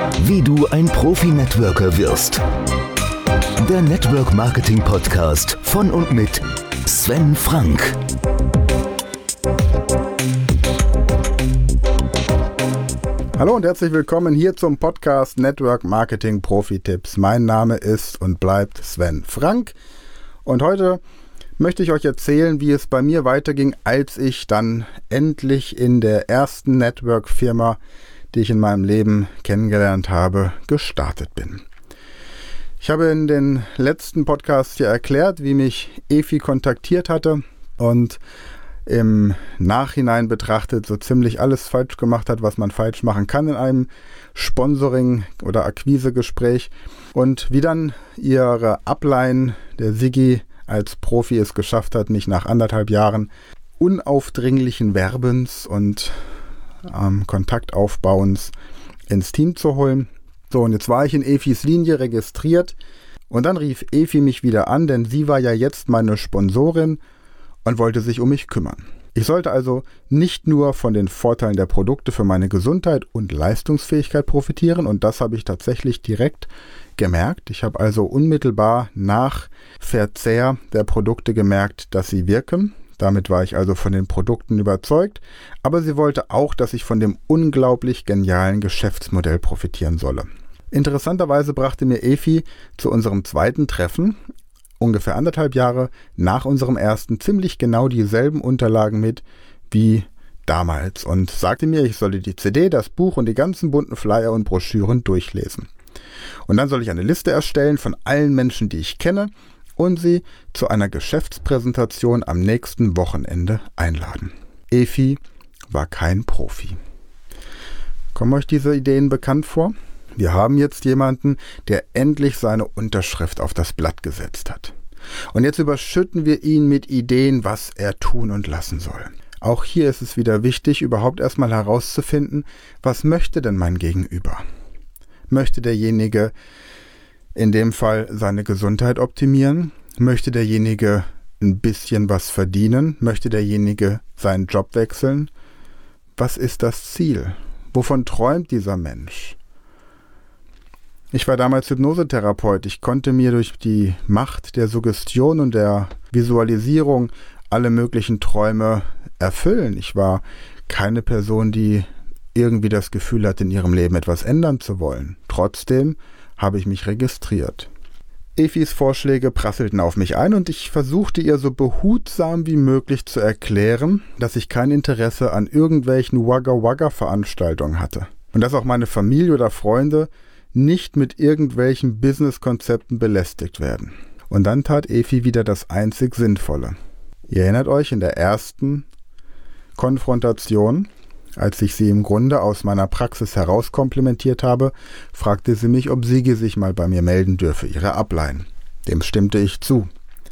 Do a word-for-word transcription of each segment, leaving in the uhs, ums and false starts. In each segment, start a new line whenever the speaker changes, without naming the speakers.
Wie du ein Profi-Networker wirst. Der Network Marketing Podcast von und mit Sven Frank.
Hallo und herzlich willkommen hier zum Podcast Network Marketing Profi-Tipps. Mein Name ist und bleibt Sven Frank und heute möchte ich euch erzählen, wie es bei mir weiterging, als ich dann endlich in der ersten Network-Firma, die ich in meinem Leben kennengelernt habe, gestartet bin. Ich habe in den letzten Podcasts hier erklärt, wie mich Efi kontaktiert hatte und im Nachhinein betrachtet so ziemlich alles falsch gemacht hat, was man falsch machen kann in einem Sponsoring- oder Akquisegespräch, und wie dann ihre Upline, der Sigi, als Profi es geschafft hat, mich nach anderthalb Jahren unaufdringlichen Werbens und ähm, Kontaktaufbauens ins Team zu holen. So, und jetzt war ich in Efis Linie registriert und dann rief Efi mich wieder an, denn sie war ja jetzt meine Sponsorin und wollte sich um mich kümmern. Ich sollte also nicht nur von den Vorteilen der Produkte für meine Gesundheit und Leistungsfähigkeit profitieren, und das habe ich tatsächlich direkt gemerkt. Ich habe also unmittelbar nach Verzehr der Produkte gemerkt, dass sie wirken. Damit war ich also von den Produkten überzeugt, aber sie wollte auch, dass ich von dem unglaublich genialen Geschäftsmodell profitieren solle. Interessanterweise brachte mir Efi zu unserem zweiten Treffen ungefähr anderthalb Jahre nach unserem ersten ziemlich genau dieselben Unterlagen mit wie damals und sagte mir, ich solle die C D, das Buch und die ganzen bunten Flyer und Broschüren durchlesen. Und dann soll ich eine Liste erstellen von allen Menschen, die ich kenne, und sie zu einer Geschäftspräsentation am nächsten Wochenende einladen. Efi war kein Profi. Kommen euch diese Ideen bekannt vor? Wir haben jetzt jemanden, der endlich seine Unterschrift auf das Blatt gesetzt hat. Und jetzt überschütten wir ihn mit Ideen, was er tun und lassen soll. Auch hier ist es wieder wichtig, überhaupt erstmal herauszufinden, was möchte denn mein Gegenüber? Möchte derjenige in dem Fall seine Gesundheit optimieren? Möchte derjenige ein bisschen was verdienen? Möchte derjenige seinen Job wechseln? Was ist das Ziel? Wovon träumt dieser Mensch? Ich war damals Hypnosetherapeut. Ich konnte mir durch die Macht der Suggestion und der Visualisierung alle möglichen Träume erfüllen. Ich war keine Person, die irgendwie das Gefühl hatte, in ihrem Leben etwas ändern zu wollen. Trotzdem habe ich mich registriert. Efis Vorschläge prasselten auf mich ein und ich versuchte ihr so behutsam wie möglich zu erklären, dass ich kein Interesse an irgendwelchen Wagga-Wagga-Veranstaltungen hatte. Und dass auch meine Familie oder Freunde nicht mit irgendwelchen Business-Konzepten belästigt werden. Und dann tat Efi wieder das einzig Sinnvolle. Ihr erinnert euch, in der ersten Konfrontation, als ich sie im Grunde aus meiner Praxis heraus komplimentiert habe, fragte sie mich, ob Sigi sich mal bei mir melden dürfe, ihre Upline. Dem stimmte ich zu.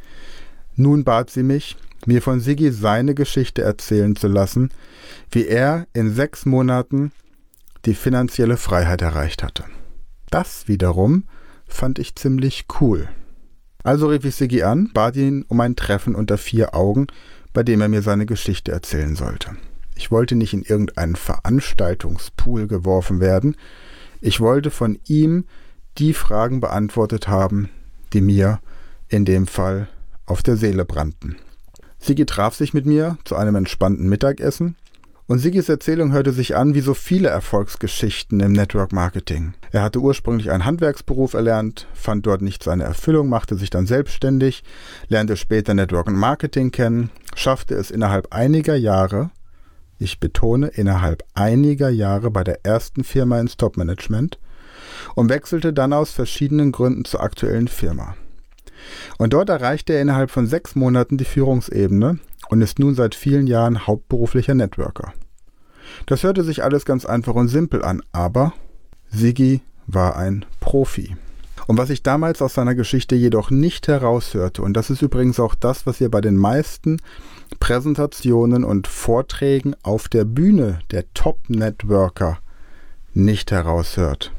Nun bat sie mich, mir von Sigi seine Geschichte erzählen zu lassen, wie er in sechs Monaten die finanzielle Freiheit erreicht hatte. Das wiederum fand ich ziemlich cool. Also rief ich Sigi an, bat ihn um ein Treffen unter vier Augen, bei dem er mir seine Geschichte erzählen sollte. Ich wollte nicht in irgendeinen Veranstaltungspool geworfen werden. Ich wollte von ihm die Fragen beantwortet haben, die mir in dem Fall auf der Seele brannten. Sigi traf sich mit mir zu einem entspannten Mittagessen. Und Sigis Erzählung hörte sich an wie so viele Erfolgsgeschichten im Network Marketing. Er hatte ursprünglich einen Handwerksberuf erlernt, fand dort nicht seine Erfüllung, machte sich dann selbstständig, lernte später Network Marketing kennen, schaffte es innerhalb einiger Jahre, ich betone innerhalb einiger Jahre bei der ersten Firma ins Top-Management und wechselte dann aus verschiedenen Gründen zur aktuellen Firma. Und dort erreichte er innerhalb von sechs Monaten die Führungsebene und ist nun seit vielen Jahren hauptberuflicher Networker. Das hörte sich alles ganz einfach und simpel an, aber Sigi war ein Profi. Und was ich damals aus seiner Geschichte jedoch nicht heraushörte, und das ist übrigens auch das, was ihr bei den meisten Präsentationen und Vorträgen auf der Bühne der Top-Networker nicht heraushört,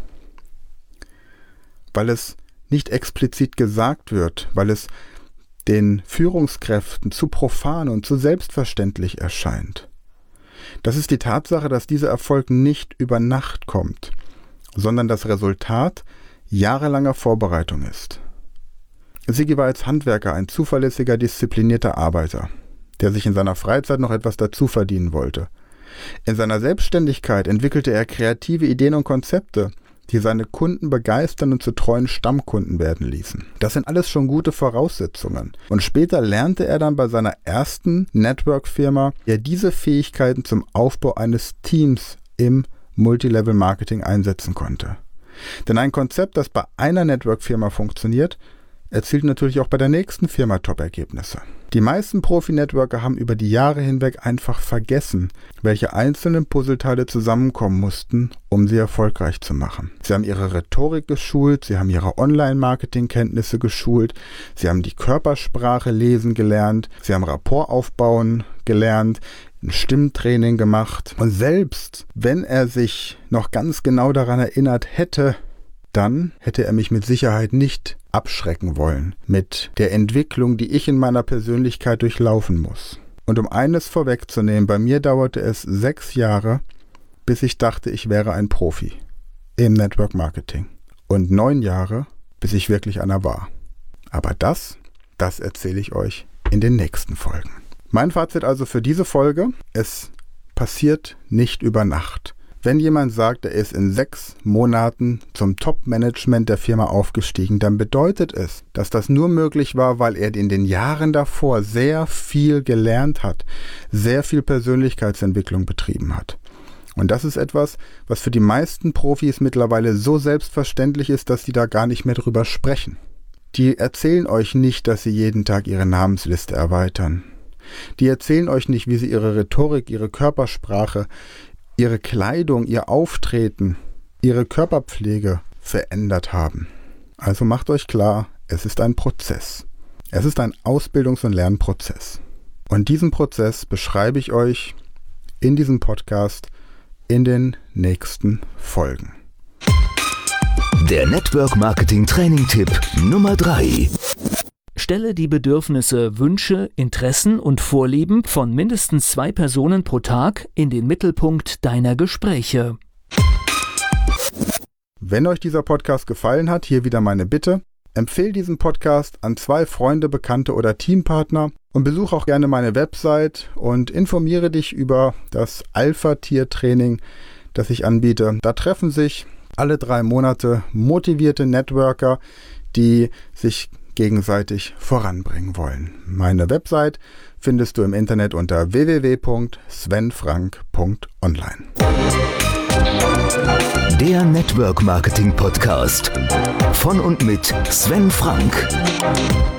weil es nicht explizit gesagt wird, weil es den Führungskräften zu profan und zu selbstverständlich erscheint. Das ist die Tatsache, dass dieser Erfolg nicht über Nacht kommt, sondern das Resultat jahrelanger Vorbereitung ist. Sigi war als Handwerker ein zuverlässiger, disziplinierter Arbeiter, der sich in seiner Freizeit noch etwas dazu verdienen wollte. In seiner Selbstständigkeit entwickelte er kreative Ideen und Konzepte, die seine Kunden begeistern und zu treuen Stammkunden werden ließen. Das sind alles schon gute Voraussetzungen. Und später lernte er dann bei seiner ersten Network-Firma, wie er diese Fähigkeiten zum Aufbau eines Teams im Multilevel-Marketing einsetzen konnte. Denn ein Konzept, das bei einer Network-Firma funktioniert, erzielt natürlich auch bei der nächsten Firma Top-Ergebnisse. Die meisten Profi-Networker haben über die Jahre hinweg einfach vergessen, welche einzelnen Puzzleteile zusammenkommen mussten, um sie erfolgreich zu machen. Sie haben ihre Rhetorik geschult, sie haben ihre Online-Marketing-Kenntnisse geschult, sie haben die Körpersprache lesen gelernt, sie haben Rapport aufbauen gelernt, ein Stimmtraining gemacht. Und selbst wenn er sich noch ganz genau daran erinnert hätte, dann hätte er mich mit Sicherheit nicht abschrecken wollen mit der Entwicklung, die ich in meiner Persönlichkeit durchlaufen muss. Und um eines vorwegzunehmen, bei mir dauerte es sechs Jahre, bis ich dachte, ich wäre ein Profi im Network Marketing. Und neun Jahre, bis ich wirklich einer war. Aber das, das erzähle ich euch in den nächsten Folgen. Mein Fazit also für diese Folge: Es passiert nicht über Nacht. Wenn jemand sagt, er ist in sechs Monaten zum Top-Management der Firma aufgestiegen, dann bedeutet es, dass das nur möglich war, weil er in den Jahren davor sehr viel gelernt hat, sehr viel Persönlichkeitsentwicklung betrieben hat. Und das ist etwas, was für die meisten Profis mittlerweile so selbstverständlich ist, dass sie da gar nicht mehr drüber sprechen. Die erzählen euch nicht, dass sie jeden Tag ihre Namensliste erweitern. Die erzählen euch nicht, wie sie ihre Rhetorik, ihre Körpersprache, ihre Kleidung, ihr Auftreten, ihre Körperpflege verändert haben. Also macht euch klar, es ist ein Prozess. Es ist ein Ausbildungs- und Lernprozess. Und diesen Prozess beschreibe ich euch in diesem Podcast in den nächsten Folgen.
Der Network Marketing Training-Tipp Nummer drei.
Stelle die Bedürfnisse, Wünsche, Interessen und Vorlieben von mindestens zwei Personen pro Tag in den Mittelpunkt deiner Gespräche.
Wenn euch dieser Podcast gefallen hat, hier wieder meine Bitte: Empfehle diesen Podcast an zwei Freunde, Bekannte oder Teampartner und besuche auch gerne meine Website und informiere dich über das Alpha-Tier-Training, das ich anbiete. Da treffen sich alle drei Monate motivierte Networker, die sich gegenseitig voranbringen wollen. Meine Website findest du im Internet unter w w w punkt sven frank punkt online.
Der Network Marketing Podcast von und mit Sven Frank.